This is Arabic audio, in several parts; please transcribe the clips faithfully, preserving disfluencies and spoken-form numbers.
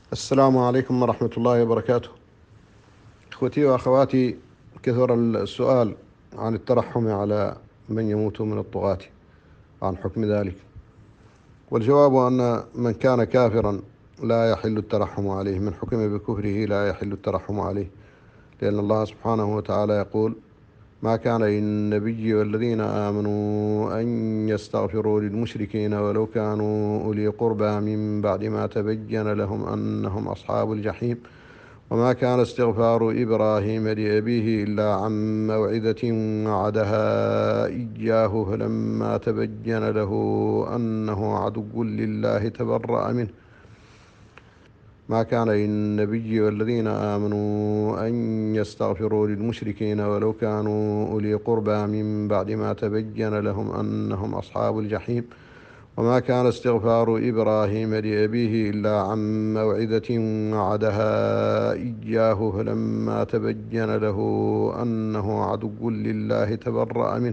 السلام عليكم ورحمة الله وبركاته. إخوتي وأخواتي، كثر السؤال عن الترحم على من يموت من الطغاة، عن حكم ذلك. والجواب أن من كان كافرا لا يحل الترحم عليه، من حكم بكفره لا يحل الترحم عليه، لأن الله سبحانه وتعالى يقول: ما كان للنبي والذين آمنوا أن يستغفروا للمشركين ولو كانوا أولي قربى من بعد ما تبين لهم أنهم أصحاب الجحيم، وما كان استغفار إبراهيم لأبيه إلا عن موعدة وعدها إياه فلما تبين له أنه عدو لله تبرأ منه. ما كان للنبي والذين آمنوا أن يستغفروا للمشركين ولو كانوا أولي قربى من بعد ما تبين لهم أنهم أصحاب الجحيم، وما كان استغفار إبراهيم لأبيه إلا عن موعدة وعدها إياه فلما تبين له أنه عدو لله تبرأ منه.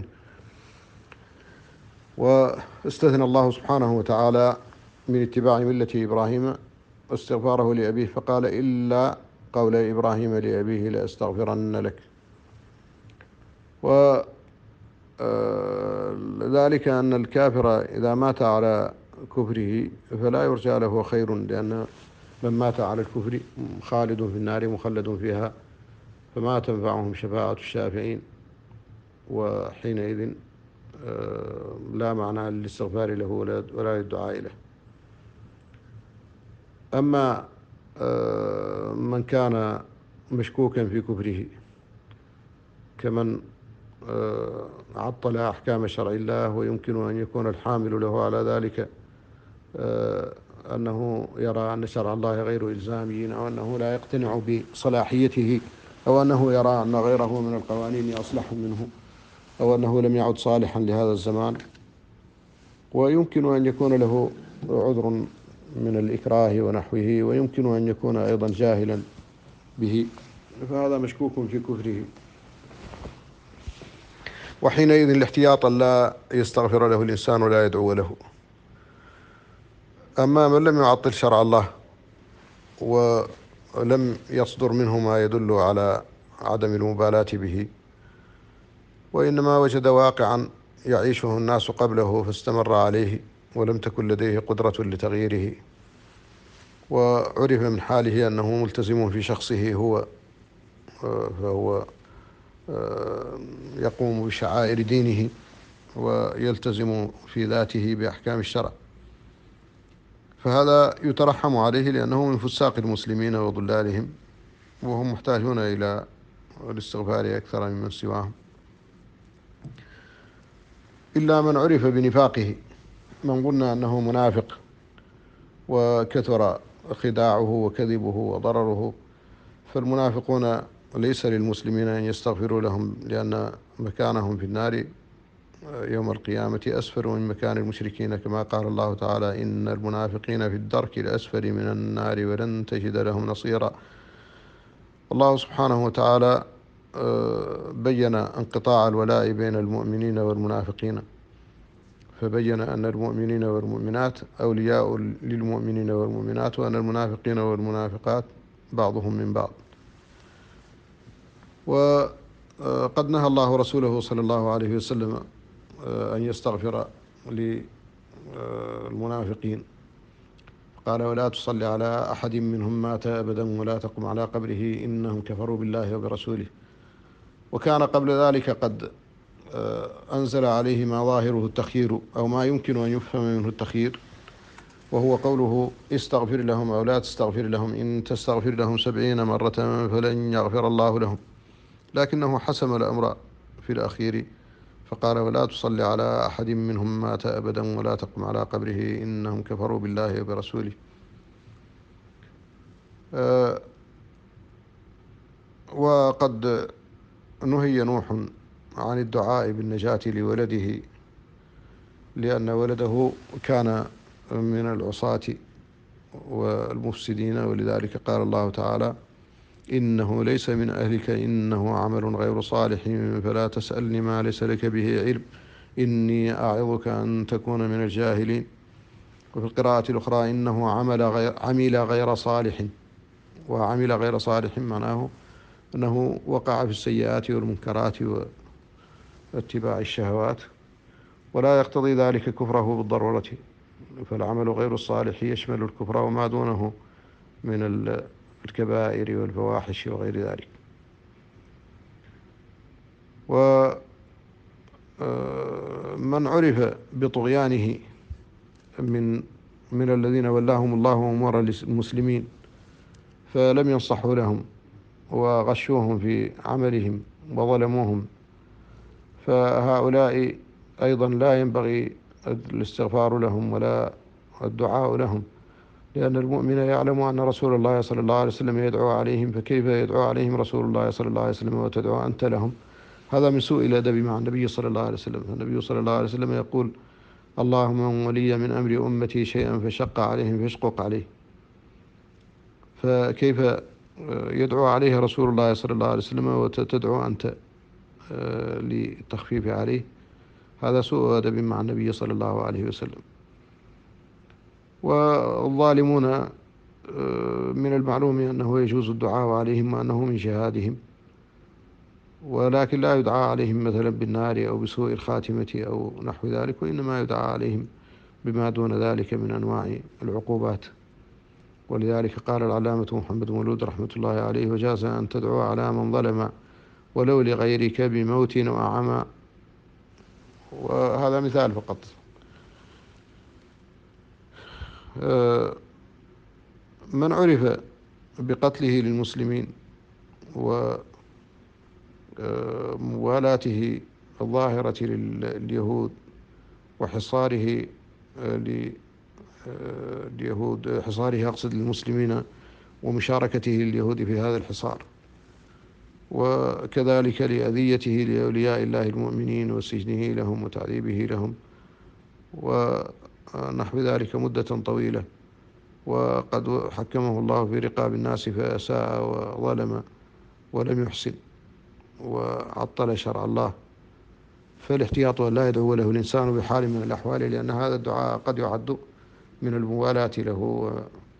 واستثنى الله سبحانه وتعالى من اتباع ملة إبراهيم واستغفاره لأبيه، فقال: إلا قول إبراهيم لأبيه لأستغفرن لك. وذلك أن الكافر إذا مات على كفره فلا يرجى له خير، لأن من مات على الكفر خالد في النار مخلد فيها، فما تنفعهم شفاعة الشافعين، وحينئذ لا معنى للاستغفار له ولا للدعاء له. أما من كان مشكوكا في كفره كمن عطل أحكام شرع الله، ويمكن أن يكون الحامل له على ذلك أنه يرى أن شرع الله غير إلزامي، أو أنه لا يقتنع بصلاحيته، أو أنه يرى أن غيره من القوانين أصلح منه، أو أنه لم يعد صالحا لهذا الزمان، ويمكن أن يكون له عذر من الإكراه ونحوه، ويمكن أن يكون أيضا جاهلا به، فهذا مشكوك في كفره، وحينئذ الاحتياط لا يستغفر له الإنسان ولا يدعو له. أما من لم يعطل شرع الله ولم يصدر منه ما يدل على عدم المبالاة به، وإنما وجد واقعا يعيشه الناس قبله فاستمر عليه ولم تكن لديه قدرة لتغييره، وعرف من حاله أنه ملتزم في شخصه هو، فهو يقوم بشعائر دينه ويلتزم في ذاته بأحكام الشرع، فهذا يترحم عليه لأنه من فساق المسلمين وضلالهم، وهم محتاجون إلى الاستغفار أكثر ممن سواهم. إلا من عرف بنفاقه، من قلنا أنه منافق وكثر خداعه وكذبه وضرره، فالمنافقون ليس للمسلمين أن يستغفروا لهم، لأن مكانهم في النار يوم القيامة أسفل من مكان المشركين، كما قال الله تعالى: إن المنافقين في الدرك الأسفل من النار ولن تجد لهم نصيرا. الله سبحانه وتعالى بين انقطاع الولاء بين المؤمنين والمنافقين، فبين أن المؤمنين والمؤمنات أولياء للمؤمنين والمؤمنات، وأن المنافقين والمنافقات بعضهم من بعض. وقد نهى الله رسوله صلى الله عليه وسلم أن يستغفر للمنافقين، قال: ولا تصلي على أحد منهم مات أبدا ولا تقم على قبره إنهم كفروا بالله وبرسوله. وكان قبل ذلك قد أنزل عليه ما ظاهره التخيير، أو ما يمكن أن يفهم منه التخيير، وهو قوله: استغفر لهم أو لا تستغفر لهم، إن تستغفر لهم سبعين مرة فلن يغفر الله لهم. لكنه حسم الأمر في الأخير فقال: ولا تصلي على أحد منهم مات أبدا ولا تقم على قبره إنهم كفروا بالله وبرسوله. أه وقد نهي نوح عن الدعاء بالنجاة لولده، لأن ولده كان من العصاة والمفسدين، ولذلك قال الله تعالى: إنه ليس من أهلك إنه عمل غير صالح فلا تسألني ما ليس لك به علم إني أعظك أن تكون من الجاهلين. وفي القراءة الأخرى إنه عمل غير, عمل غير صالح. وعمل غير صالح معناه أنه وقع في السيئات والمنكرات واتباع الشهوات، ولا يقتضي ذلك كفره بالضرورة، فالعمل غير الصالح يشمل الكفر وما دونه من الكبائر والفواحش وغير ذلك. ومن عرف بطغيانه من من الذين ولاهم الله أمور المسلمين فلم ينصحوا لهم وغشوهم في عملهم وظلموهم، فهؤلاء أيضا لا ينبغي الاستغفار لهم ولا الدعاء لهم، لأن المؤمن يعلم أن رسول الله صلى الله عليه وسلم يدعو عليهم، فكيف يدعو عليهم رسول الله صلى الله عليه وسلم وتدعو أنت لهم؟ هذا من سوء الأدب مع النبي صلى الله عليه وسلم. النبي صلى الله عليه وسلم يقول: اللهم من ولي من أمر أمتي شيئا فشق عليهم فاشقق عليه. فكيف يدعو عليه رسول الله صلى الله عليه وسلم وتدعو أنت للتخفيف عليه؟ هذا سوء أدب مع النبي صلى الله عليه وسلم. والظالمون من المعلوم أنه يجوز الدعاء عليهم وأنه من جهادهم، ولكن لا يدعى عليهم مثلا بالنار أو بسوء الخاتمة أو نحو ذلك، وإنما يدعى عليهم بما دون ذلك من أنواع العقوبات. ولذلك قال العلامة محمد مولود رحمة الله عليه: وجاز أن تدعو على من ظلم ولو لغيرك بموت وعمى. وهذا مثال فقط. من عرف بقتله للمسلمين وموالاته الظاهرة لليهود وحصاره لليهود حصاره أقصد للمسلمين ومشاركته لليهود في هذا الحصار، وكذلك لأذيته لأولياء الله المؤمنين وسجنه لهم وتعذيبه لهم ونحو ذلك مدة طويلة، وقد حكمه الله في رقاب الناس فأساء وظلم ولم يحسن وعطل شرع الله، فالاحتياط أن لا يدعو له الإنسان بحال من الأحوال، لأن هذا الدعاء قد يعد من الموالاة له،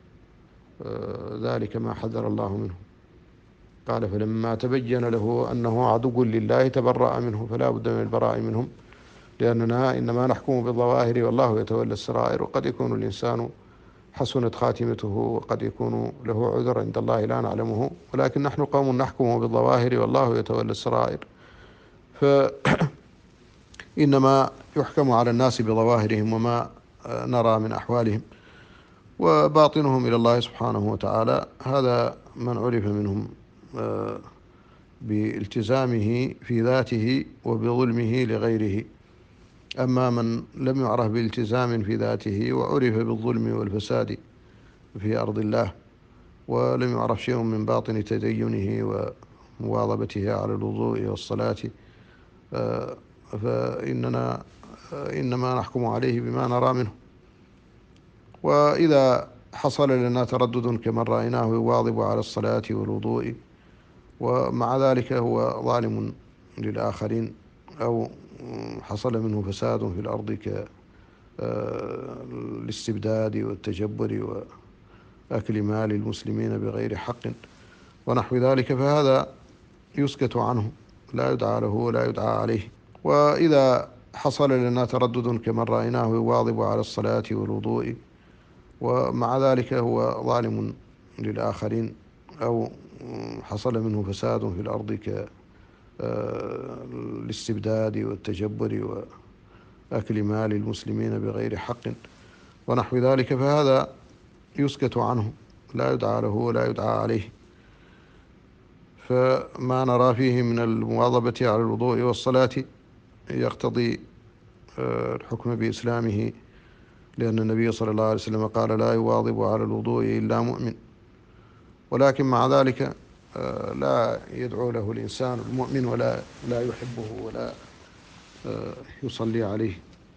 ذلك ما حذر الله منه. قال: فلما تبين له أنه عدو لله تبرأ منه، فلا بد من البراء منهم، لأننا إنما نحكم بالظواهر والله يتولى السرائر، وقد يكون الإنسان حسنت خاتمته وقد يكون له عذر عند الله لا نعلمه، ولكن نحن قوم نحكم بالظواهر والله يتولى السرائر، فإنما يحكم على الناس بظواهرهم وما نرى من أحوالهم، وباطنهم إلى الله سبحانه وتعالى. هذا من عرف منهم بالتزامه في ذاته وبظلمه لغيره. أما من لم يعرف بالتزام في ذاته وعرف بالظلم والفساد في أرض الله ولم يعرف شيء من باطن تدينه ومواظبته على الوضوء والصلاة، فإننا إنما نحكم عليه بما نرى منه. وإذا حصل لنا تردد كمن رأيناه يواظب على الصلاة والوضوء ومع ذلك هو ظالم للآخرين، أو حصل منه فساد في الأرض كالاستبداد والتجبر وأكل مال المسلمين بغير حق ونحو ذلك، فهذا يسكت عنه، لا يدعى له ولا يدعى عليه. وإذا حصل لنا تردد كمن رأيناه يواظب على الصلاة والوضوء ومع ذلك هو ظالم للآخرين، أو حصل منه فساد في الأرض كالاستبداد والتجبر وأكل مال المسلمين بغير حق ونحو ذلك، فهذا يسكت عنه، لا يدعى له ولا يدعى عليه. فما نرى فيه من المواظبة على الوضوء والصلاة يقتضي الحكم بإسلامه، لأن النبي صلى الله عليه وسلم قال: لا يواظب على الوضوء إلا مؤمن. ولكن مع ذلك لا يدعو له الإنسان المؤمن ولا لا يحبه ولا يصلي عليه.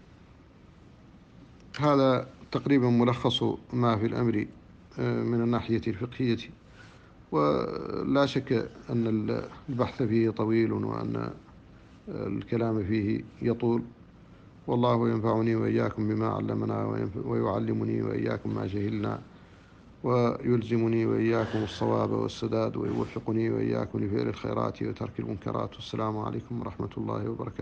هذا تقريبا ملخص ما في الأمر من الناحية الفقهية، ولا شك أن البحث فيه طويل وأن الكلام فيه يطول، والله ينفعني وإياكم بما علمنا ويعلمني وإياكم ما جهلنا، ويلزمني وإياكم الصواب والسداد، ويوفقني وإياكم لفعل الخيرات وترك المنكرات. والسلام عليكم ورحمة الله وبركاته.